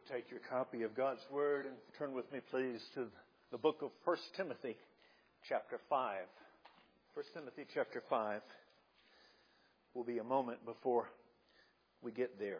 Take your copy of God's Word and turn with me, please, to the book of 1 Timothy, chapter 5. 1 Timothy, chapter 5 will be a moment before we get there.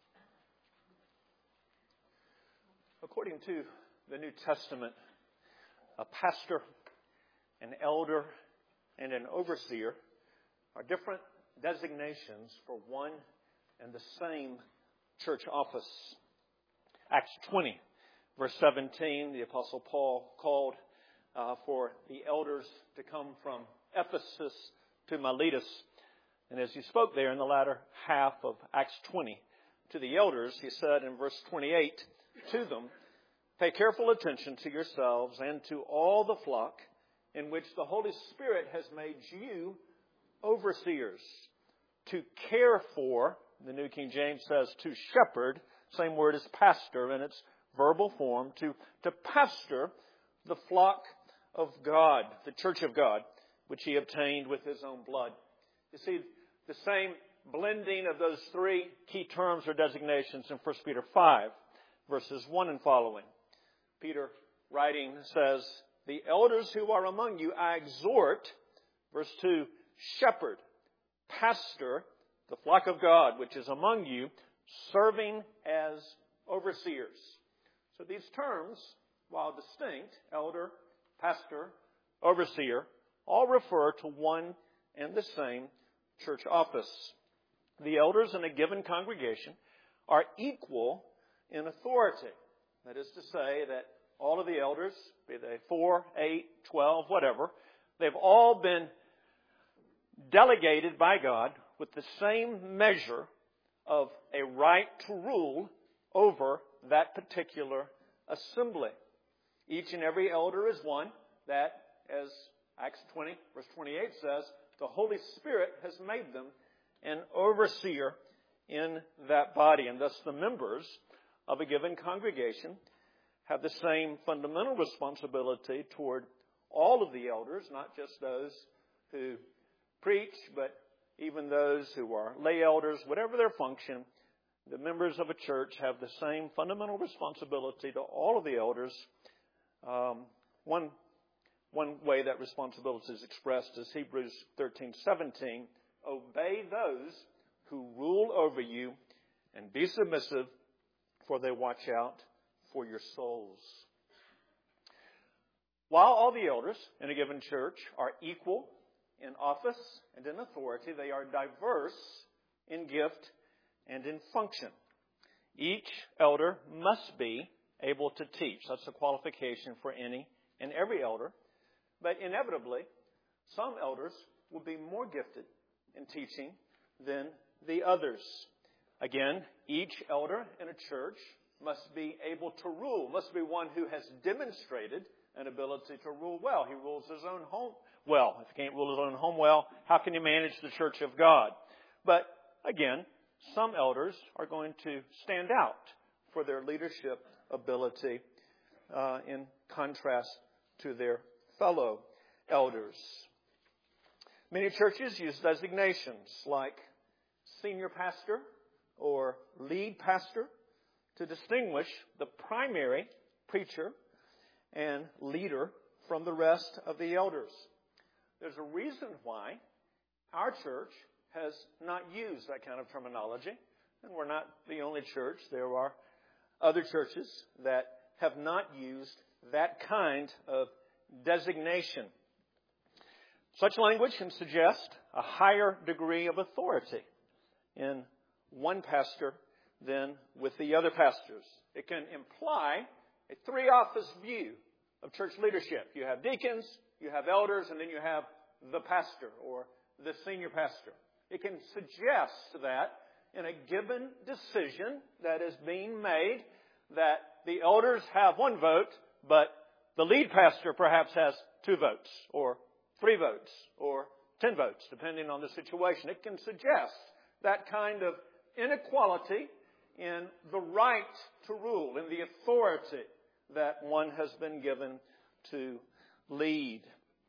According to the New Testament, a pastor, an elder, and an overseer are different designations for one and the same church office. Acts 20, verse 17, the Apostle Paul called for the elders to come from Ephesus to Miletus. And as he spoke there in the latter half of Acts 20 to the elders, he said in verse 28 to them, "Pay careful attention to yourselves and to all the flock in which the Holy Spirit has made you overseers, to care for," the New King James says, "to shepherd," same word as pastor in its verbal form, to pastor the flock of God, the church of God, which he obtained with his own blood. You see, the same blending of those three key terms or designations in 1 Peter 5, verses 1 and following. Peter, writing, says, "The elders who are among you I exhort," verse 2, "shepherd, pastor, the flock of God, which is among you, serving as overseers." So these terms, while distinct, elder, pastor, overseer, all refer to one and the same church office. The elders in a given congregation are equal in authority. That is to say that all of the elders, be they 4, 8, 12, whatever, they've all been delegated by God with the same measure of a right to rule over that particular assembly. Each and every elder is one that, as Acts 20, verse 28 says, the Holy Spirit has made them an overseer in that body. And thus the members of a given congregation have the same fundamental responsibility toward all of the elders, not just those who preach, but even those who are lay elders, whatever their function. The members of a church have the same fundamental responsibility to all of the elders. One way that responsibility is expressed is Hebrews 13:17. "Obey those who rule over you and be submissive, for they watch out for your souls." While all the elders in a given church are equal in office and in authority, they are diverse in gift and in function. Each elder must be able to teach. That's a qualification for any and every elder. But inevitably, some elders will be more gifted in teaching than the others. Again, each elder in a church must be able to rule, must be one who has demonstrated an ability to rule well. He rules his own home well. If he can't rule his own home well, how can he manage the church of God? But again, some elders are going to stand out for their leadership ability in contrast to their fellow elders. Many churches use designations like senior pastor or lead pastor to distinguish the primary preacher and leader from the rest of the elders. There's a reason why our church has not used that kind of terminology, and we're not the only church. There are other churches that have not used that kind of designation. Such language can suggest a higher degree of authority in one pastor than with the other pastors. It can imply a three-office view of church leadership. You have deacons, you have elders, and then you have the pastor or the senior pastor. It can suggest that in a given decision that is being made, that the elders have one vote, but the lead pastor perhaps has 2 votes, or 3 votes, or 10 votes, depending on the situation. It can suggest that kind of inequality in the right to rule, in the authority that one has been given to lead.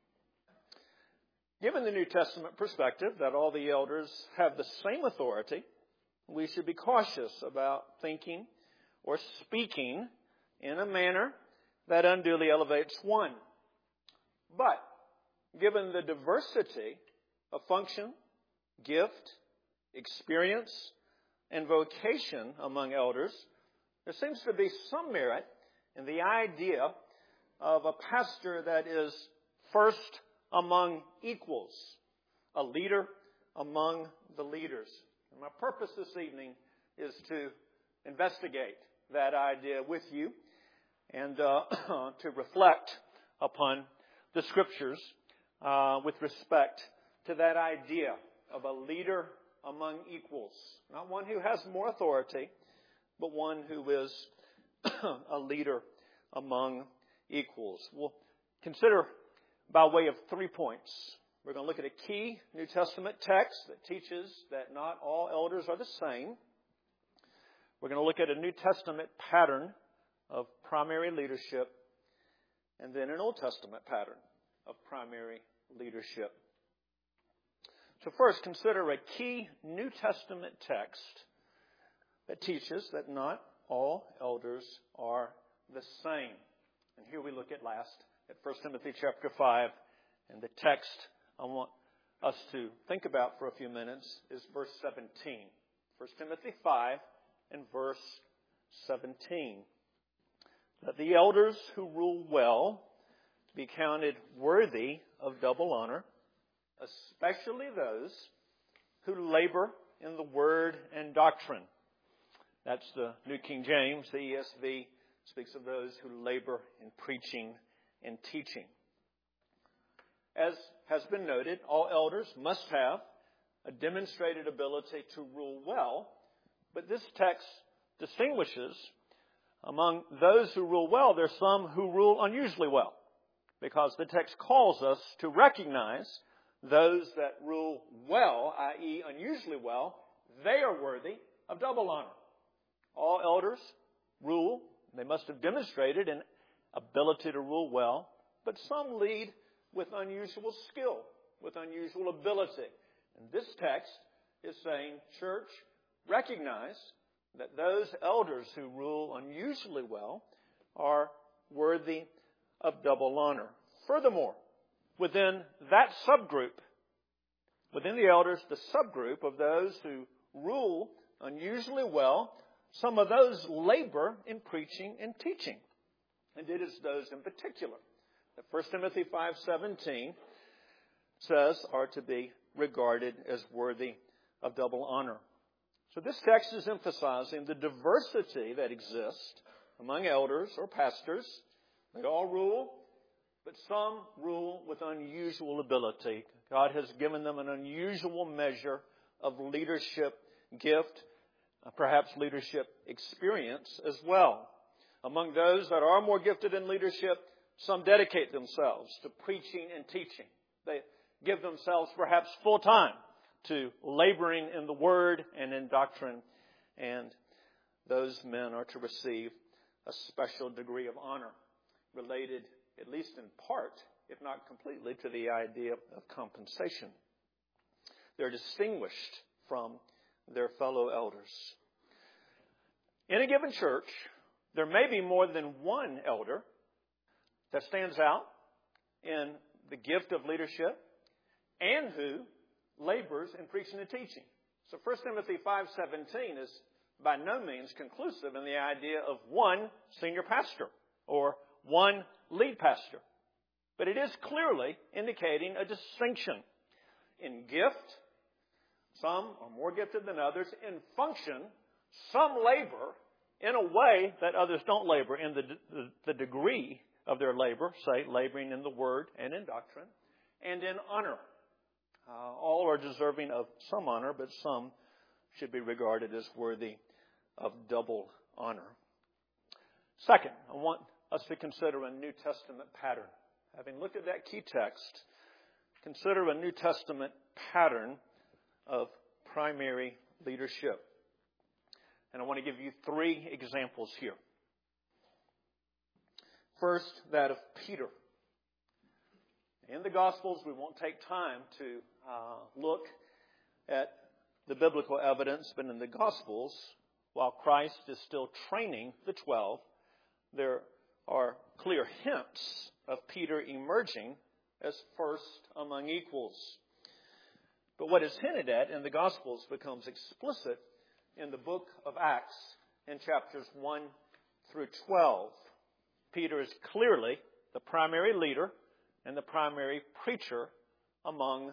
Given the New Testament perspective that all the elders have the same authority, we should be cautious about thinking or speaking in a manner that unduly elevates one. But given the diversity of function, gift, experience, and vocation among elders, there seems to be some merit in the idea of a pastor that is first among equals, a leader among the leaders. And my purpose this evening is to investigate that idea with you and to reflect upon the Scriptures with respect to that idea of a leader among equals. Not one who has more authority, but one who is a leader among equals. We'll consider by way of 3 points. We're going to look at a key New Testament text that teaches that not all elders are the same. We're going to look at a New Testament pattern of primary leadership, and then an Old Testament pattern of primary leadership. So first, consider a key New Testament text that teaches that not all elders are the same. And here we look at last at 1 Timothy chapter 5, and the text I want us to think about for a few minutes is verse 17. 1 Timothy 5 and verse 17. That the elders who rule well be counted worthy of double honor, especially those who labor in the word and doctrine. That's the New King James. The ESV speaks of those who labor in preaching and teaching. As has been noted, all elders must have a demonstrated ability to rule well, but this text distinguishes among those who rule well, there are some who rule unusually well, because the text calls us to recognize those that rule well, i.e. unusually well, they are worthy of double honor. All elders rule. They must have demonstrated an ability to rule well, but some lead with unusual skill, with unusual ability. And this text is saying, church, recognize that those elders who rule unusually well are worthy of double honor. Furthermore, within that subgroup, within the elders, the subgroup of those who rule unusually well, some of those labor in preaching and teaching. And it is those in particular that 1 Timothy 5:17 says are to be regarded as worthy of double honor. So this text is emphasizing the diversity that exists among elders or pastors. They all rule, but some rule with unusual ability. God has given them an unusual measure of leadership gift, perhaps leadership experience as well. Among those that are more gifted in leadership, some dedicate themselves to preaching and teaching. They give themselves perhaps full time to laboring in the Word and in doctrine. And those men are to receive a special degree of honor related, at least in part, if not completely, to the idea of compensation. They're distinguished from their fellow elders. In a given church, there may be more than one elder that stands out in the gift of leadership and who labors in preaching and teaching. So 1 Timothy 5:17 is by no means conclusive in the idea of one senior pastor or one lead pastor. But it is clearly indicating a distinction in gift. Some are more gifted than others. In function, some labor in a way that others don't labor in the degree of their labor, say laboring in the Word and in doctrine, and in honor. All are deserving of some honor, but some should be regarded as worthy of double honor. Second, I want us to consider a New Testament pattern. Having looked at that key text, consider a New Testament pattern of primary leadership. And I want to give you 3 examples here. First, that of Peter. In the Gospels, we won't take time to look at the biblical evidence, but in the Gospels, while Christ is still training the 12, there are clear hints of Peter emerging as first among equals. But what is hinted at in the Gospels becomes explicit in the book of Acts in chapters 1 through 12. Peter is clearly the primary leader and the primary preacher among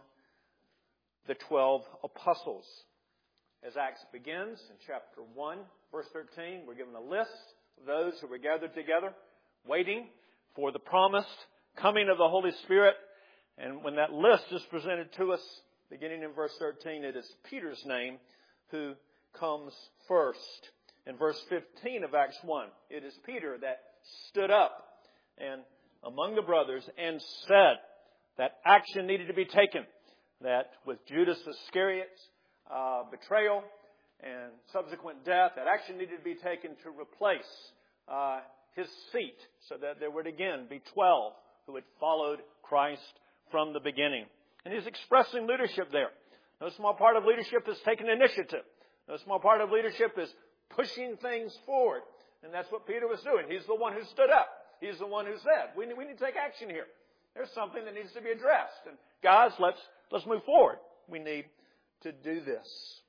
the 12 apostles. As Acts begins in chapter 1, verse 13, we're given a list of those who were gathered together, waiting for the promised coming of the Holy Spirit. And when that list is presented to us, beginning in verse 13, it is Peter's name who comes first. In verse 15 of Acts 1, it is Peter that stood up and among the brothers and said that action needed to be taken, that with Judas Iscariot's betrayal and subsequent death, that action needed to be taken to replace his seat so that there would again be 12 who had followed Christ from the beginning. And he's expressing leadership there. No small part of leadership is taking initiative. No small part of leadership is pushing things forward. And that's what Peter was doing. He's the one who stood up. He's the one who said, we need to take action here. There's something that needs to be addressed. And guys, let's move forward. We need to do this.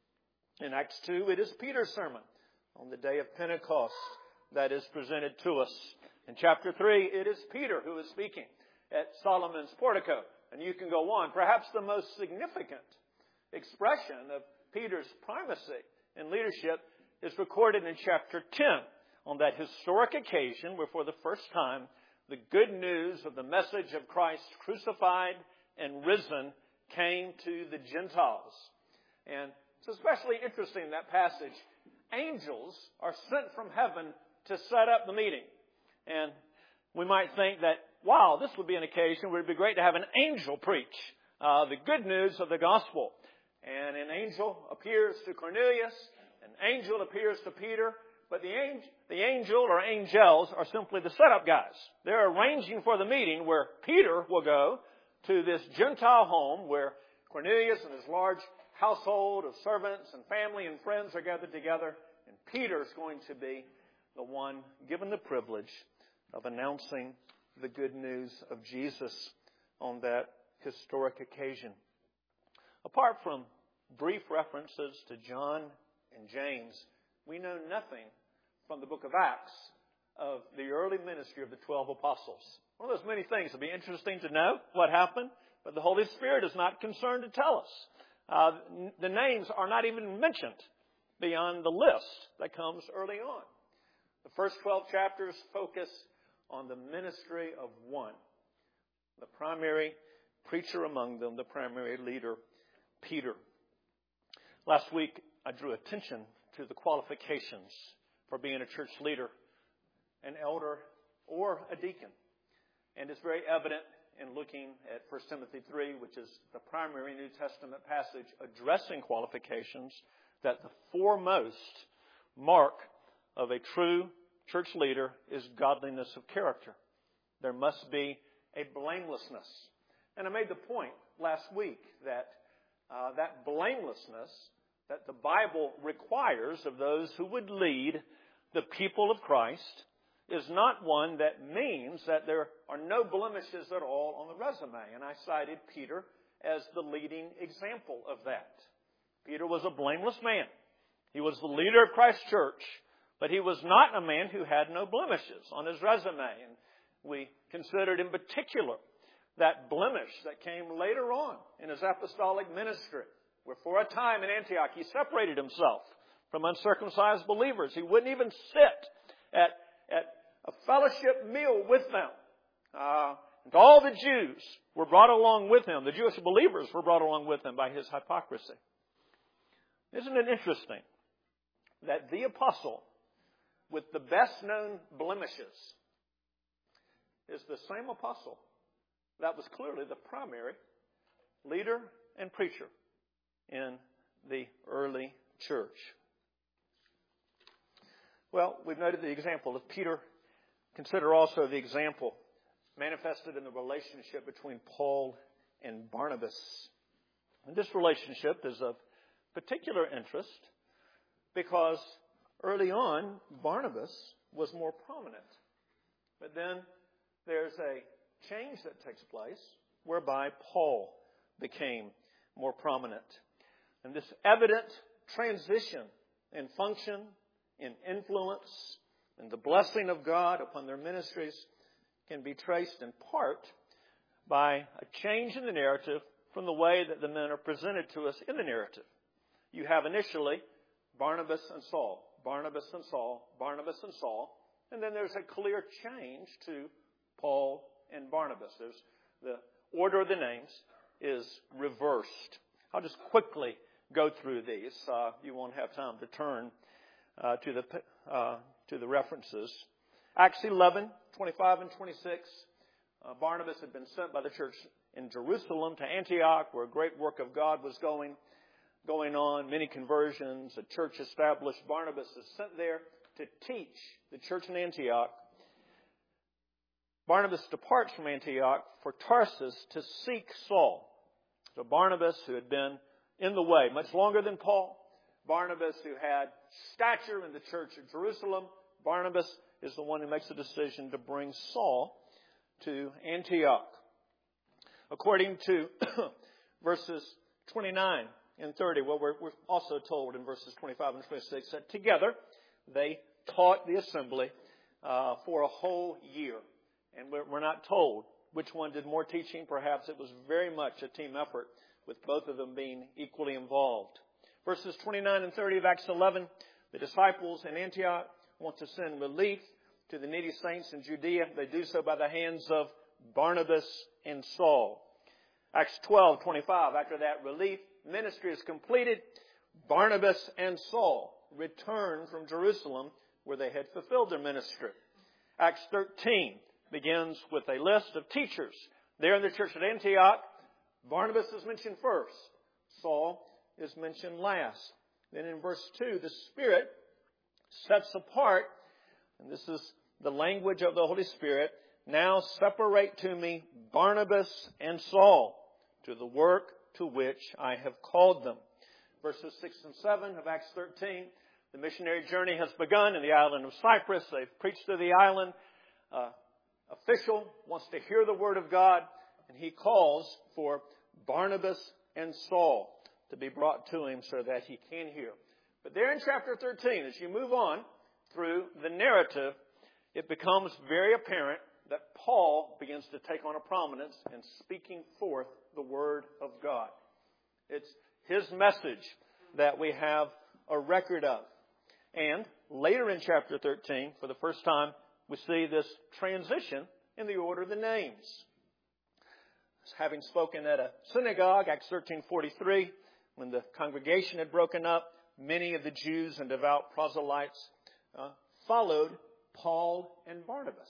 In Acts 2, it is Peter's sermon on the day of Pentecost that is presented to us. In chapter 3, it is Peter who is speaking at Solomon's portico. And you can go on. Perhaps the most significant expression of Peter's primacy in leadership is recorded in chapter 10 on that historic occasion where for the first time the good news of the message of Christ crucified and risen came to the Gentiles. And it's especially interesting in that passage. Angels are sent from heaven to set up the meeting. And we might think that, wow, this would be an occasion where it would be great to have an angel preach the good news of the gospel. And an angel appears to Cornelius, an angel appears to Peter, but the angel or angels are simply the setup guys. They're arranging for the meeting where Peter will go to this Gentile home where Cornelius and his large household of servants and family and friends are gathered together. And Peter is going to be the one given the privilege of announcing the good news of Jesus on that historic occasion. Apart from brief references to John and James, we know nothing from the book of Acts of the early ministry of the 12 apostles. One of those many things. It'll be interesting to know what happened, but the Holy Spirit is not concerned to tell us. The names are not even mentioned beyond the list that comes early on. The first 12 chapters focus on the ministry of one, the primary preacher among them, the primary leader, Peter. Last week, I drew attention to the qualifications for being a church leader, an elder, or a deacon. And it's very evident in looking at 1 Timothy 3, which is the primary New Testament passage addressing qualifications, that the foremost mark of a true church leader is godliness of character. There must be a blamelessness. And I made the point last week that that blamelessness that the Bible requires of those who would lead the people of Christ is not one that means that there are no blemishes at all on the resume. And I cited Peter as the leading example of that. Peter was a blameless man. He was the leader of Christ's church, but he was not a man who had no blemishes on his resume. And we considered in particular that blemish that came later on in his apostolic ministry, where for a time in Antioch he separated himself from uncircumcised believers. He wouldn't even sit at a fellowship meal with them. And all the Jews were brought along with him. The Jewish believers were brought along with him by his hypocrisy. Isn't it interesting that the apostle with the best known blemishes is the same apostle that was clearly the primary leader and preacher in the early church? Well, we've noted the example of Peter. Consider also the example manifested in the relationship between Paul and Barnabas. And this relationship is of particular interest because Early on, Barnabas was more prominent. But then there's a change that takes place whereby Paul became more prominent. And this evident transition in function, in influence, and the blessing of God upon their ministries can be traced in part by a change in the narrative from the way that the men are presented to us in the narrative. You have initially Barnabas and Saul, Barnabas and Saul, Barnabas and Saul, and then there's a clear change to Paul and Barnabas. The order of the names is reversed. I'll just quickly go through these. You won't have time to turn to the references. Acts 11, 25 and 26. Barnabas had been sent by the church in Jerusalem to Antioch, where a great work of God was going on, many conversions, a church established. Barnabas is sent there to teach the church in Antioch. Barnabas departs from Antioch for Tarsus to seek Saul. So Barnabas, who had been in the way much longer than Paul, Barnabas, who had stature in the church of Jerusalem, Barnabas is the one who makes the decision to bring Saul to Antioch. According to verses 29 and 30, well, we're also told in verses 25 and 26 that together they taught the assembly for a whole year. And we're not told which one did more teaching. Perhaps it was very much a team effort, with both of them being equally involved. Verses 29 and 30 of Acts 11, the disciples in Antioch want to send relief to the needy saints in Judea. They do so by the hands of Barnabas and Saul. Acts 12, 25, after that relief ministry is completed, Barnabas and Saul return from Jerusalem where they had fulfilled their ministry. Acts 13 begins with a list of teachers. There in the church at Antioch, Barnabas is mentioned first. Saul is mentioned last. Then in verse 2, the Spirit sets apart, and this is the language of the Holy Spirit, now separate to me Barnabas and Saul to the work to which I have called them. Verses 6 and 7 of Acts 13, the missionary journey has begun in the island of Cyprus. They've preached to the island. Official wants to hear the word of God, and he calls for Barnabas and Saul to be brought to him so that he can hear. But there in chapter 13, as you move on through the narrative, it becomes very apparent that Paul begins to take on a prominence in speaking forth the word of God. It's his message that we have a record of. And later in chapter 13, for the first time, we see this transition in the order of the names. Having spoken at a synagogue, Acts 13:43, when the congregation had broken up, many of the Jews and devout proselytes followed Paul and Barnabas.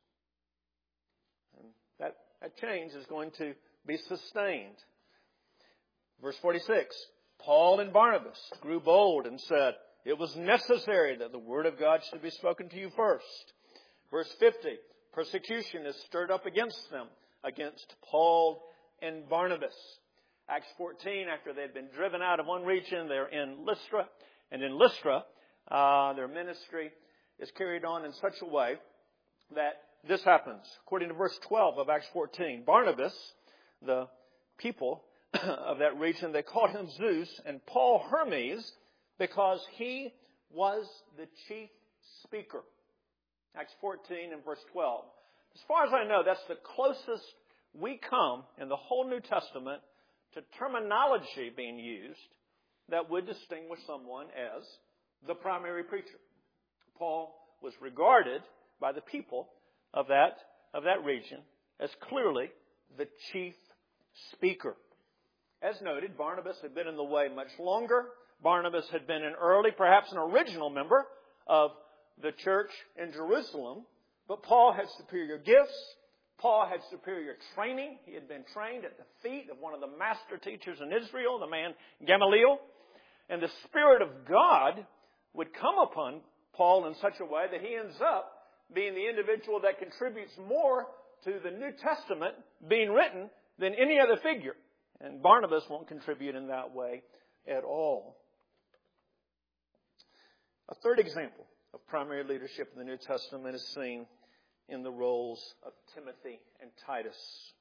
And that change is going to be sustained. Verse 46, Paul and Barnabas grew bold and said, it was necessary that the word of God should be spoken to you first. Verse 50, persecution is stirred up against them, against Paul and Barnabas. Acts 14, after they've been driven out of one region, they're in Lystra. And in Lystra, their ministry is carried on in such a way that this happens. According to verse 12 of Acts 14, Barnabas, the people of that region, they called him Zeus, and Paul Hermes, because he was the chief speaker. Acts 14 and verse 12. As far as I know, that's the closest we come in the whole New Testament to terminology being used that would distinguish someone as the primary preacher. Paul was regarded by the people of that region as clearly the chief speaker. As noted, Barnabas had been in the way much longer. Barnabas had been an early, perhaps an original member of the church in Jerusalem. But Paul had superior gifts. Paul had superior training. He had been trained at the feet of one of the master teachers in Israel, the man Gamaliel. And the Spirit of God would come upon Paul in such a way that he ends up being the individual that contributes more to the New Testament being written than any other figure. And Barnabas won't contribute in that way at all. A third example of primary leadership in the New Testament is seen in the roles of Timothy and Titus.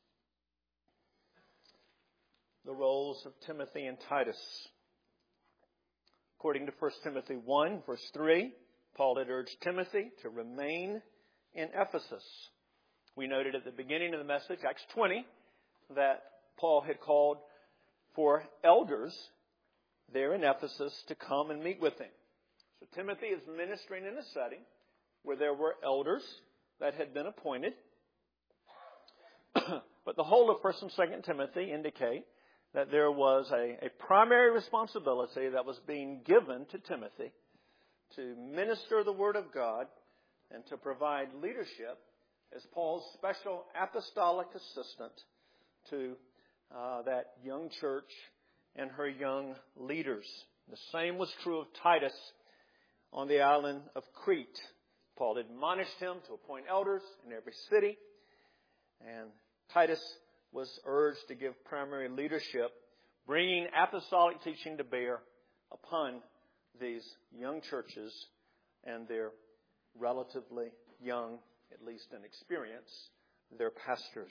The roles of Timothy and Titus. According to 1 Timothy 1, verse 3, Paul had urged Timothy to remain in Ephesus. We noted at the beginning of the message, Acts 20, that Paul had called for elders there in Ephesus to come and meet with him. So Timothy is ministering in a setting where there were elders that had been appointed. But the whole of 1 and 2 Timothy indicate that there was a primary responsibility that was being given to Timothy to minister the Word of God and to provide leadership as Paul's special apostolic assistant to that young church and her young leaders. The same was true of Titus on the island of Crete. Paul admonished him to appoint elders in every city, and Titus was urged to give primary leadership, bringing apostolic teaching to bear upon these young churches and their relatively young, at least in experience, their pastors.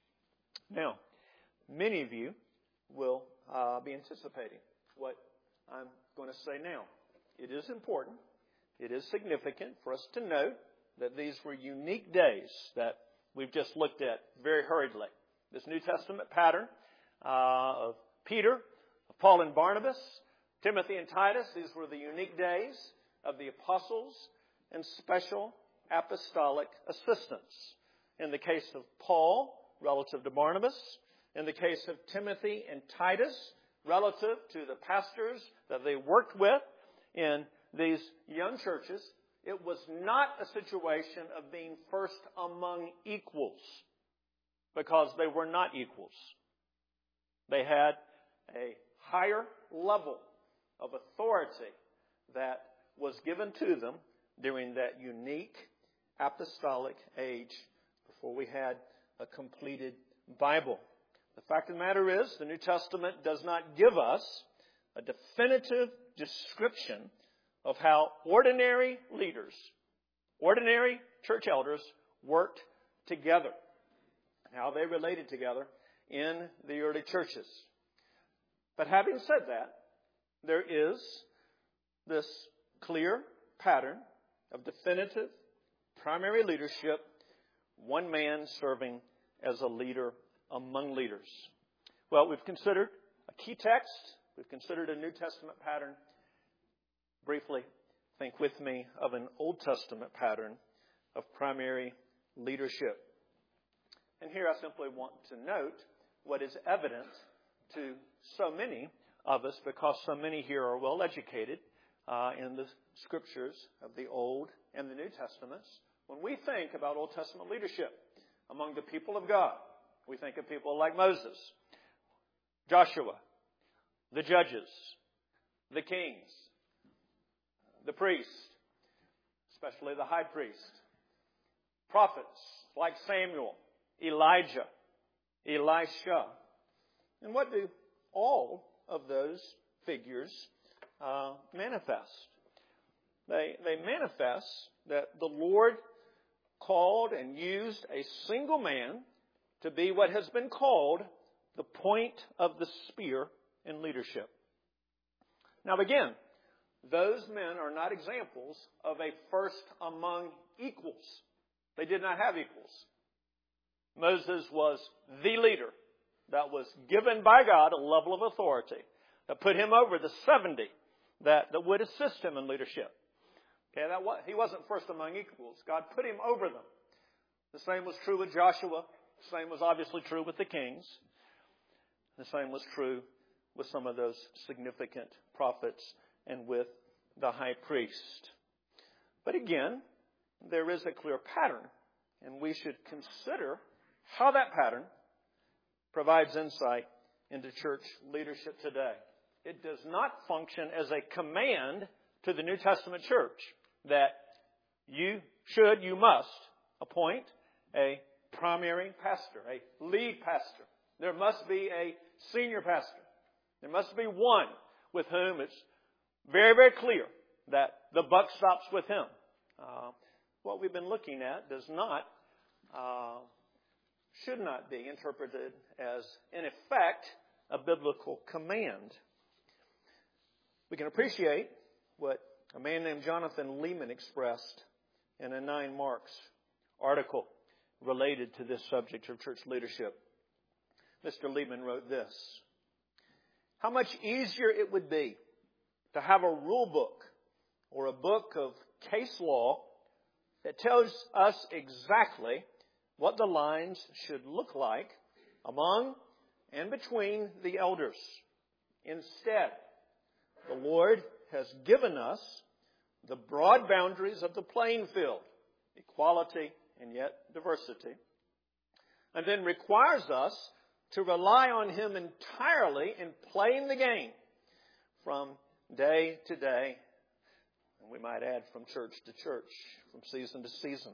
Now, many of you will be anticipating what I'm going to say now. It is important, it is significant for us to note that these were unique days that we've just looked at very hurriedly. This New Testament pattern of Peter, of Paul and Barnabas, Timothy and Titus, these were the unique days of the apostles and special apostolic assistants. In the case of Paul, relative to Barnabas. In the case of Timothy and Titus, relative to the pastors that they worked with in these young churches, it was not a situation of being first among equals, because they were not equals. They had a higher level of authority that was given to them during that unique apostolic age before we had a completed Bible. The fact of the matter is, the New Testament does not give us a definitive description of how ordinary leaders, ordinary church elders, worked together, how they related together in the early churches. But having said that, there is this clear pattern of definitive primary leadership, one man serving as a leader among leaders. Well, we've considered a key text. We've considered a New Testament pattern. Briefly, think with me of an Old Testament pattern of primary leadership. And here I simply want to note what is evident to so many of us, because so many here are well educated in the scriptures of the Old and the New Testaments. When we think about Old Testament leadership among the people of God, we think of people like Moses, Joshua, the judges, the kings, the priest, especially the high priest, prophets like Samuel, Elijah, Elisha. And what do all of those figures manifest? They manifest that the Lord called and used a single man to be what has been called the point of the spear in leadership. Now again, those men are not examples of a first among equals. They did not have equals. Moses was the leader that was given by God a level of authority that put him over the 70 that would assist him in leadership. Okay, he wasn't first among equals. God put him over them. The same was true with Joshua. The same was obviously true with the kings. The same was true with some of those significant prophets and with the high priest. But again, there is a clear pattern, and we should consider how that pattern provides insight into church leadership today. It does not function as a command to the New Testament church that you must appoint a primary pastor, a lead pastor. There must be a senior pastor. There must be one with whom it's very, very clear that the buck stops with him. What we've been looking at should not be interpreted as, in effect, a biblical command. We can appreciate what a man named Jonathan Leeman expressed in a 9 Marks article related to this subject of church leadership. Mr. Leeman wrote this: "How much easier it would be to have a rule book or a book of case law that tells us exactly what the lines should look like among and between the elders. Instead, the Lord has given us the broad boundaries of the playing field, equality and yet diversity, and then requires us to rely on Him entirely in playing the game from day to day, and we might add from church to church, from season to season."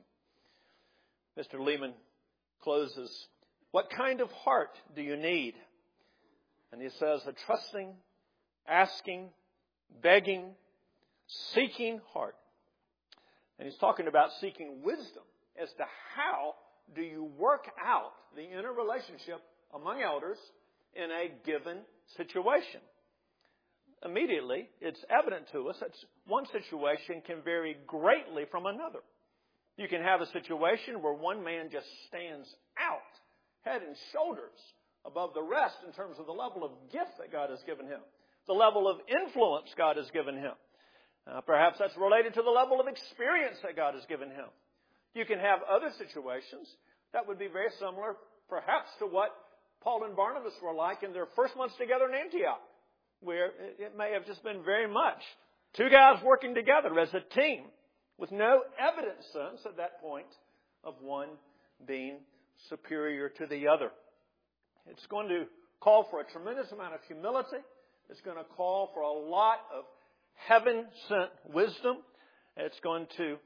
Mr. Leeman closes, "What kind of heart do you need?" And he says, "A trusting, asking, begging, seeking heart." And he's talking about seeking wisdom as to how do you work out the inner relationship among elders in a given situation. Immediately, it's evident to us that one situation can vary greatly from another. You can have a situation where one man just stands out head and shoulders above the rest in terms of the level of gift that God has given him, the level of influence God has given him. Perhaps that's related to the level of experience that God has given him. You can have other situations that would be very similar, perhaps, to what Paul and Barnabas were like in their first months together in Antioch, where it may have just been very much two guys working together as a team with no evident sense at that point of one being superior to the other. It's going to call for a tremendous amount of humility. It's going to call for a lot of heaven-sent wisdom. It's going to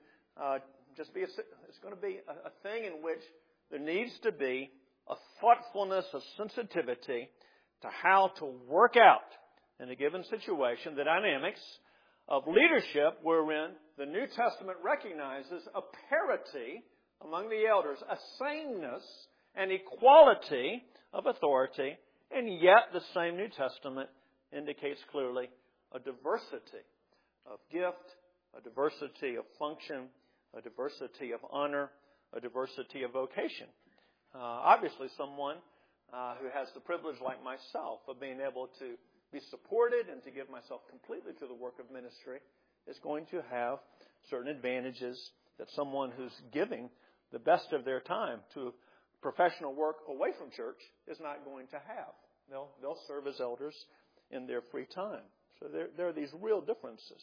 be a thing in which there needs to be a thoughtfulness, a sensitivity to how to work out in a given situation the dynamics of leadership wherein the New Testament recognizes a parity among the elders, a sameness and equality of authority, and yet the same New Testament indicates clearly a diversity of gift, a diversity of function, a diversity of honor, a diversity of vocation. Obviously, someone who has the privilege like myself of being able to be supported and to give myself completely to the work of ministry is going to have certain advantages that someone who's giving the best of their time to professional work away from church is not going to have. They'll serve as elders in their free time. So there are these real differences.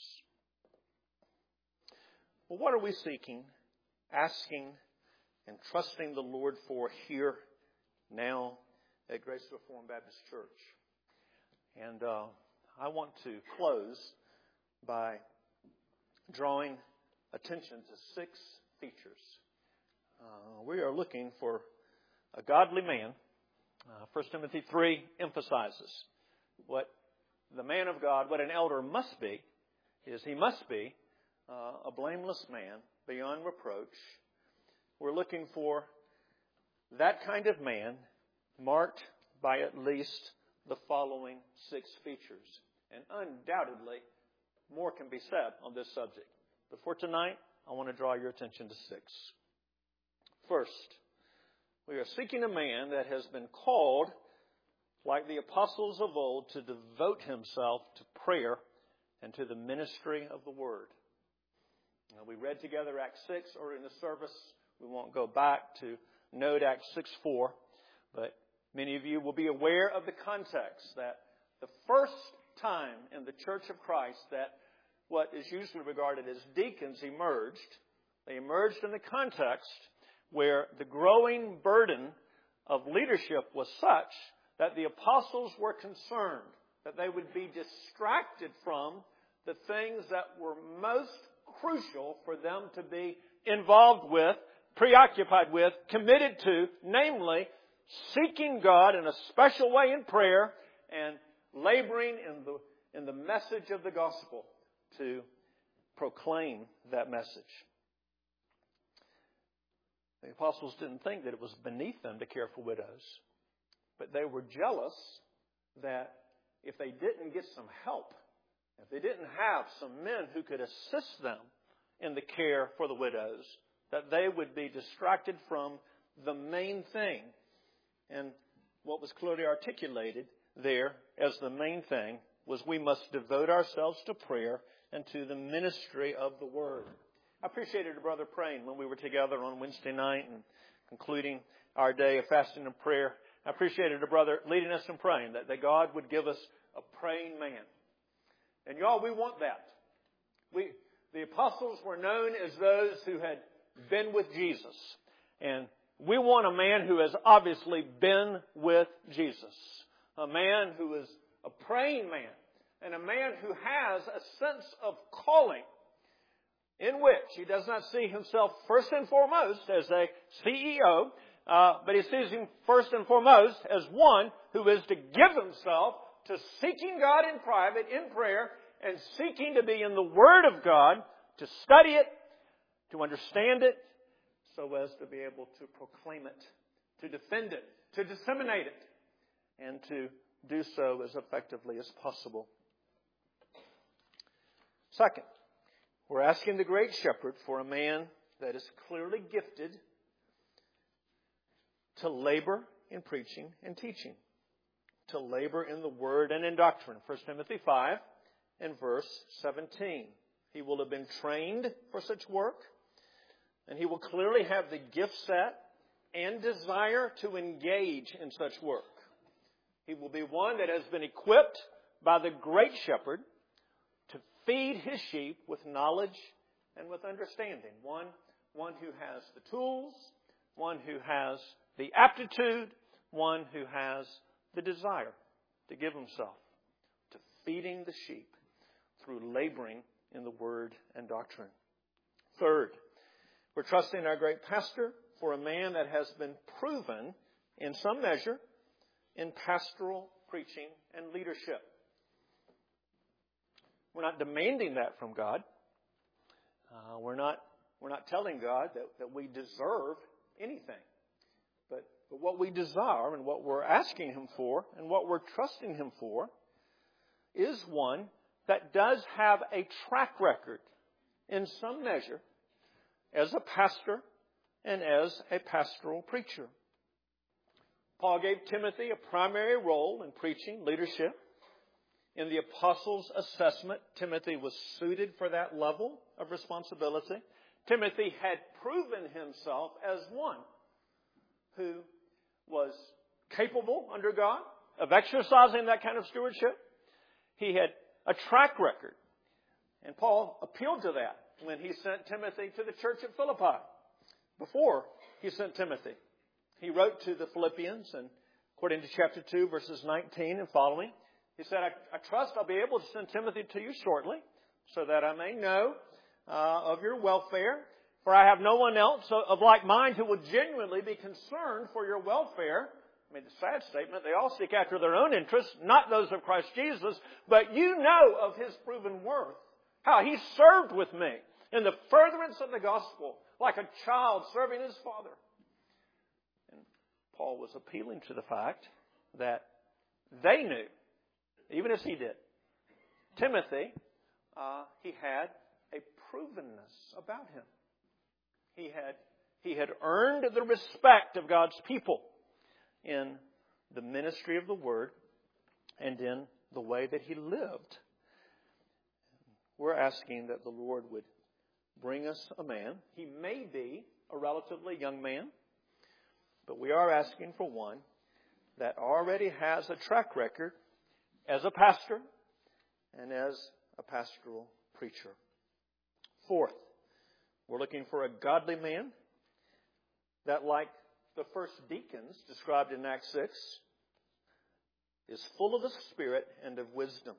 Well, what are we seeking, asking, and trusting the Lord for here, now, at Grace Reformed Baptist Church? And I want to close by drawing attention to 6 features. We are looking for a godly man. 1 Timothy 3 emphasizes what the man of God, what an elder must be, is he must be a blameless man beyond reproach. We're looking for that kind of man marked by at least the following 6 features. And undoubtedly, more can be said on this subject. But for tonight, I want to draw your attention to 6. First, we are seeking a man that has been called, like the apostles of old, to devote himself to prayer and to the ministry of the Word. Now, we read together Acts 6 or in the service. We won't go back to note Acts 6:4, but many of you will be aware of the context that the first time in the Church of Christ that what is usually regarded as deacons emerged, they emerged in the context where the growing burden of leadership was such that the apostles were concerned that they would be distracted from the things that were most crucial for them to be involved with, preoccupied with, committed to, namely, seeking God in a special way in prayer and laboring in the message of the gospel to proclaim that message. The apostles didn't think that it was beneath them to care for widows, but they were jealous that if they didn't get some help, if they didn't have some men who could assist them in the care for the widows, that they would be distracted from the main thing. And what was clearly articulated there as the main thing was we must devote ourselves to prayer and to the ministry of the Word. I appreciated a brother praying when we were together on Wednesday night and concluding our day of fasting and prayer. I appreciated a brother leading us in praying that God would give us a praying man. And y'all, we want that. The apostles were known as those who had been with Jesus. And we want a man who has obviously been with Jesus. A man who is a praying man. And a man who has a sense of calling in which he does not see himself first and foremost as a CEO, but he sees him first and foremost as one who is to give himself to seeking God in private, in prayer, and seeking to be in the Word of God, to study it, to understand it, so as to be able to proclaim it, to defend it, to disseminate it, and to do so as effectively as possible. Second, we're asking the great shepherd for a man that is clearly gifted to labor in preaching and teaching, to labor in the Word and in doctrine. 1 Timothy 5 and verse 17. He will have been trained for such work, and he will clearly have the gift set and desire to engage in such work. He will be one that has been equipped by the great shepherd to feed his sheep with knowledge and with understanding. One who has the tools, one who has the aptitude, one who has the desire to give himself to feeding the sheep through laboring in the Word and doctrine. Third, we're trusting our great pastor for a man that has been proven in some measure in pastoral preaching and leadership. We're not demanding that from God. We're not telling God that we deserve anything. But what we desire and what we're asking Him for and what we're trusting Him for is one that does have a track record in some measure as a pastor and as a pastoral preacher. Paul gave Timothy a primary role in preaching, leadership. In the apostles' assessment, Timothy was suited for that level of responsibility. Timothy had proven himself as one who was capable under God of exercising that kind of stewardship. He had a track record. And Paul appealed to that when he sent Timothy to the church at Philippi. Before he sent Timothy, he wrote to the Philippians, and according to chapter 2, verses 19 and following, he said, I trust I'll be able to send Timothy to you shortly, so that I may know of your welfare. For I have no one else of like mind who will genuinely be concerned for your welfare. I mean, the sad statement, they all seek after their own interests, not those of Christ Jesus. But you know of His proven worth, how He served with me in the furtherance of the gospel, like a child serving his father. And Paul was appealing to the fact that they knew, even as he did, Timothy, he had a provenness about him. He had earned the respect of God's people in the ministry of the Word and in the way that he lived. We're asking that the Lord would bring us a man. He may be a relatively young man, but we are asking for one that already has a track record as a pastor and as a pastoral preacher. Fourth, we're looking for a godly man that, like the first deacons described in Acts 6, is full of the Spirit and of wisdom.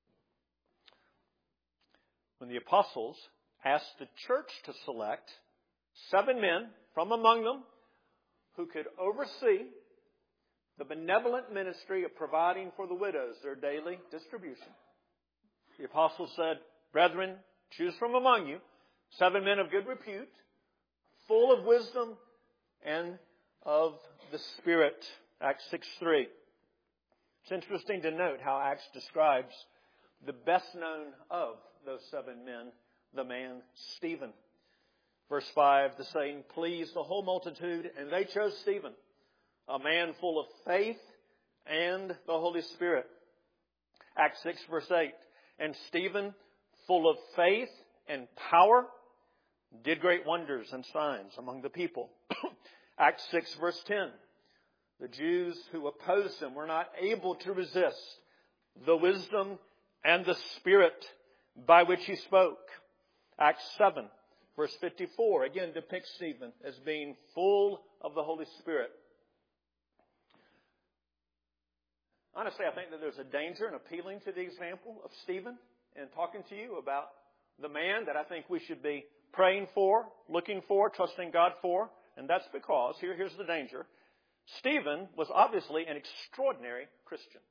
When the apostles asked the church to select 7 men from among them who could oversee the benevolent ministry of providing for the widows their daily distribution, the apostles said, "Brethren, choose from among you 7 men of good repute, full of wisdom and of the Spirit. Acts 6:3. It's interesting to note how Acts describes the best known of those 7 men, the man Stephen. Verse 5, the saying pleased the whole multitude, and they chose Stephen, a man full of faith and the Holy Spirit. Acts 6 verse 8, and Stephen, full of faith and power, did great wonders and signs among the people. Acts 6 verse 10, the Jews who opposed him were not able to resist the wisdom and the Spirit by which he spoke. Acts 7 verse 54 again depicts Stephen as being full of the Holy Spirit. Honestly, I think that there's a danger in appealing to the example of Stephen and talking to you about the man that I think we should be praying for, looking for, trusting God for. And that's because, here's the danger, Stephen was obviously an extraordinary Christian.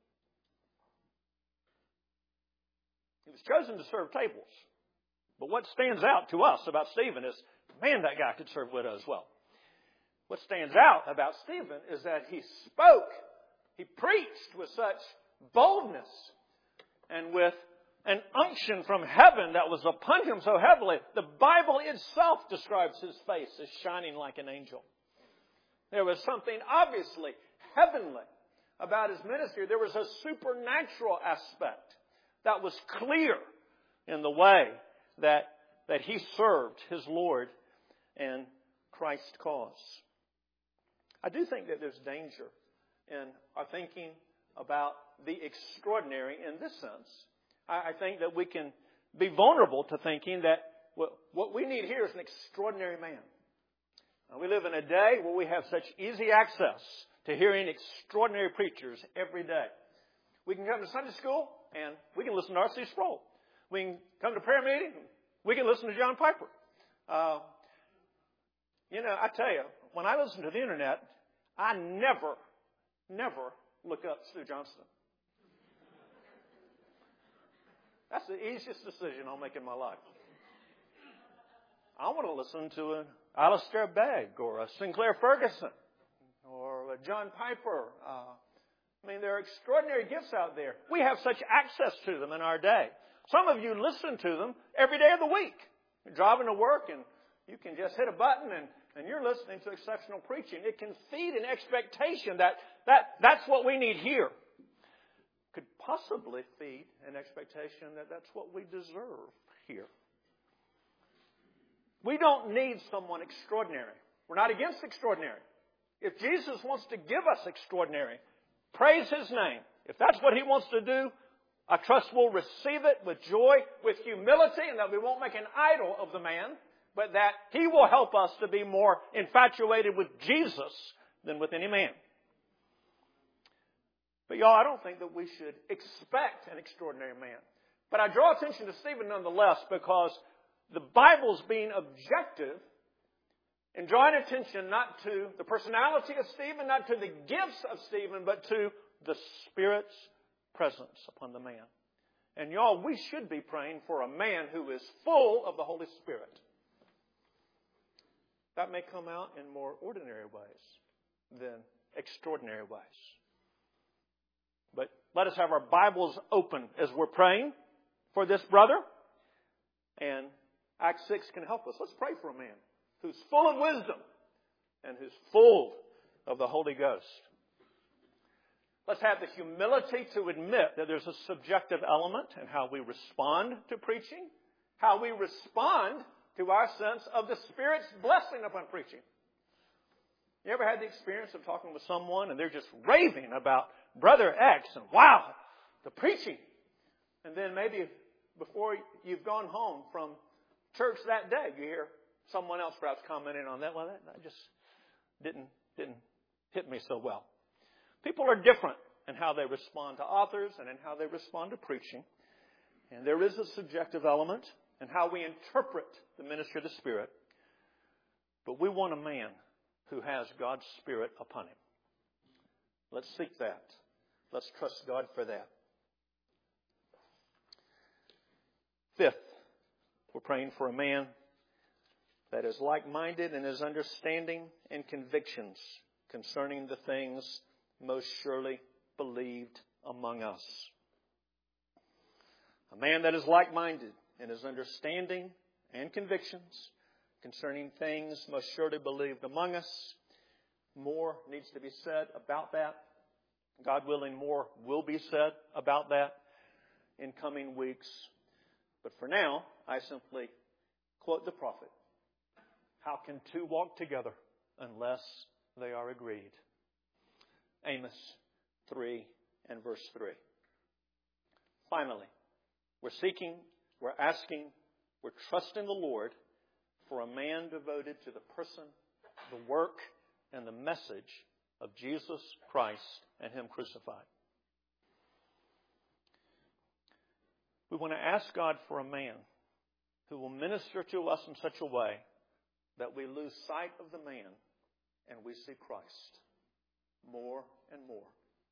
He was chosen to serve tables. But what stands out to us about Stephen is, man, that guy could serve widows well. What stands out about Stephen is that he spoke, he preached with such boldness and with an unction from heaven that was upon him so heavily. The Bible itself describes his face as shining like an angel. There was something obviously heavenly about his ministry. There was a supernatural aspect that was clear in the way that he served his Lord and Christ's cause. I do think that there's danger in our thinking about the extraordinary in this sense. I think that we can be vulnerable to thinking that what we need here is an extraordinary man. We live in a day where we have such easy access to hearing extraordinary preachers every day. We can come to Sunday school and we can listen to R.C. Sproul. We can come to prayer meeting and we can listen to John Piper. I tell you, when I listen to the internet, I never look up Stu Johnston. That's the easiest decision I'll make in my life. I want to listen to an Alistair Begg or a Sinclair Ferguson or a John Piper. There are extraordinary gifts out there. We have such access to them in our day. Some of you listen to them every day of the week. You're driving to work and you can just hit a button and you're listening to exceptional preaching. It can feed an expectation that's what we need here. Could possibly feed an expectation that that's what we deserve here. We don't need someone extraordinary. We're not against extraordinary. If Jesus wants to give us extraordinary, praise His name. If that's what He wants to do, I trust we'll receive it with joy, with humility, and that we won't make an idol of the man, but that He will help us to be more infatuated with Jesus than with any man. But y'all, I don't think that we should expect an extraordinary man. But I draw attention to Stephen nonetheless because the Bible's being objective in drawing attention not to the personality of Stephen, not to the gifts of Stephen, but to the Spirit's presence upon the man. And y'all, we should be praying for a man who is full of the Holy Spirit. That may come out in more ordinary ways than extraordinary ways. But let us have our Bibles open as we're praying for this brother. And Acts 6 can help us. Let's pray for a man who's full of wisdom and who's full of the Holy Ghost. Let's have the humility to admit that there's a subjective element in how we respond to preaching, how we respond to our sense of the Spirit's blessing upon preaching. You ever had the experience of talking with someone and they're just raving about Brother X and wow, the preaching. And then maybe before you've gone home from church that day, you hear someone else perhaps commenting on that. Well, that just didn't hit me so well. People are different in how they respond to authors and in how they respond to preaching. And there is a subjective element in how we interpret the ministry of the Spirit. But we want a man who has God's Spirit upon him. Let's seek that. Let's trust God for that. Fifth, We're praying for a man that is like-minded in his understanding and convictions concerning the things most surely believed among us. A man that is like-minded in his understanding and convictions concerning things most surely believed among us. More needs to be said about that. God willing, more will be said about that in coming weeks. But for now, I simply quote the prophet. How can two walk together unless they are agreed? Amos 3 and verse 3. Finally, we're seeking, we're asking, we're trusting the Lord for a man devoted to the person, the work, and the message of Jesus Christ and Him crucified. We want to ask God for a man who will minister to us in such a way that we lose sight of the man and we see Christ more and more.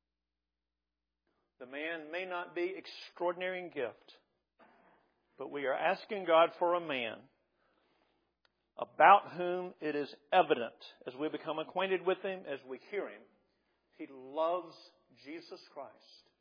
The man may not be extraordinary in gift, but we are asking God for a man about whom it is evident as we become acquainted with him, as we hear him, he loves Jesus Christ.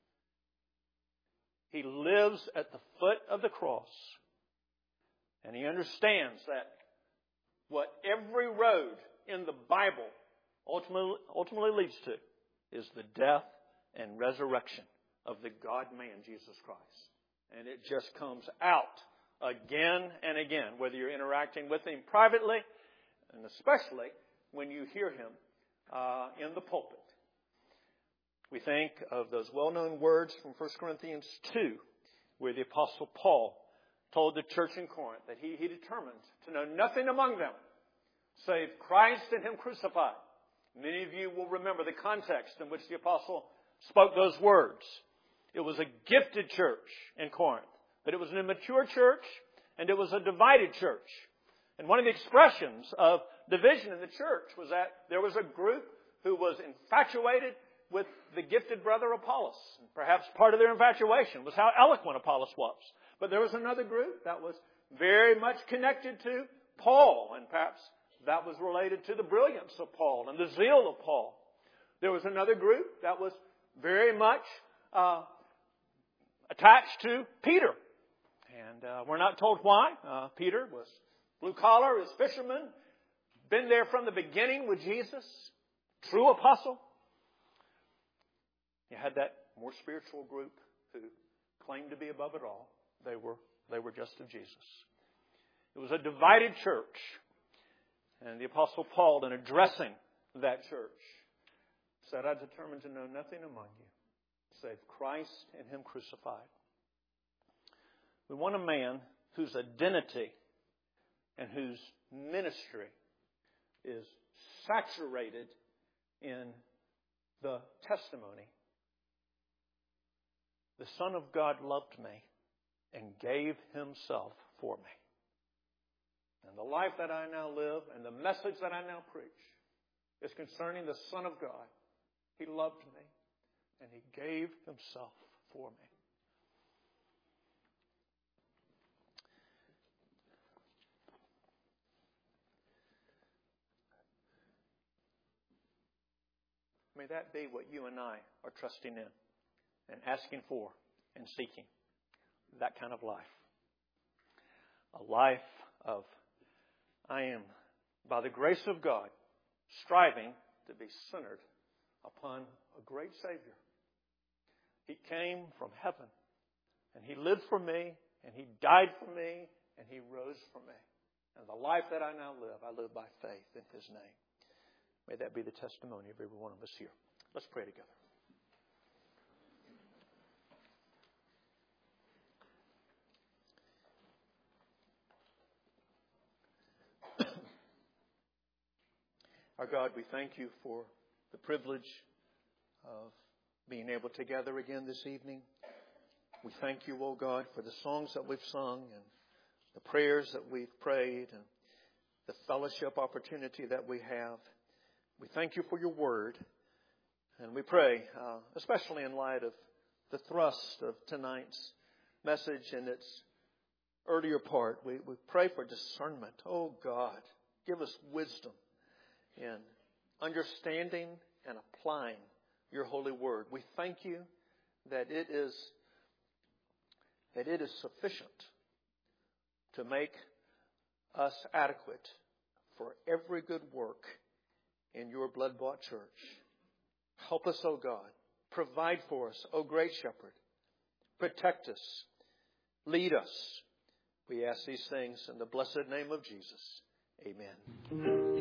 He lives at the foot of the cross, and he understands that what every road in the Bible ultimately leads to is the death and resurrection of the God-man, Jesus Christ. And it just comes out again and again, whether you're interacting with him privately, and especially when you hear him in the pulpit. We think of those well-known words from 1 Corinthians 2, where the Apostle Paul told the church in Corinth that he determined to know nothing among them save Christ and Him crucified. Many of you will remember the context in which the Apostle spoke those words. It was a gifted church in Corinth, but it was an immature church, and it was a divided church. And one of the expressions of division in the church was that there was a group who was infatuated with the gifted brother Apollos. And perhaps part of their infatuation was how eloquent Apollos was. But there was another group that was very much connected to Paul, and perhaps that was related to the brilliance of Paul and the zeal of Paul. There was another group that was very much attached to Peter. And we're not told why. Peter was blue-collar, was fisherman, been there from the beginning with Jesus, true apostle. You had that more spiritual group who claimed to be above it all. They were just of Jesus. It was a divided church. And the Apostle Paul, in addressing that church, said, I determined to know nothing among you save Christ and Him crucified. We want a man whose identity and whose ministry is saturated in the testimony. The Son of God loved me and gave Himself for me. And the life that I now live and the message that I now preach is concerning the Son of God. He loved me and He gave Himself for me. May that be what you and I are trusting in and asking for and seeking. That kind of life. A life of, I am, by the grace of God, striving to be centered upon a great Savior. He came from heaven, and He lived for me, and He died for me, and He rose for me. And the life that I now live, I live by faith in His name. May that be the testimony of every one of us here. Let's pray together. Our God, we thank You for the privilege of being able to gather again this evening. We thank You, O God, for the songs that we've sung and the prayers that we've prayed and the fellowship opportunity that we have. We thank You for Your word. And we pray, especially in light of the thrust of tonight's message and its earlier part, we pray for discernment. Oh God, give us wisdom in understanding and applying your holy word. We thank you that it is sufficient to make us adequate for every good work in your blood-bought church. Help us, O God. Provide for us, O great shepherd. Protect us. Lead us. We ask these things in the blessed name of Jesus. Amen.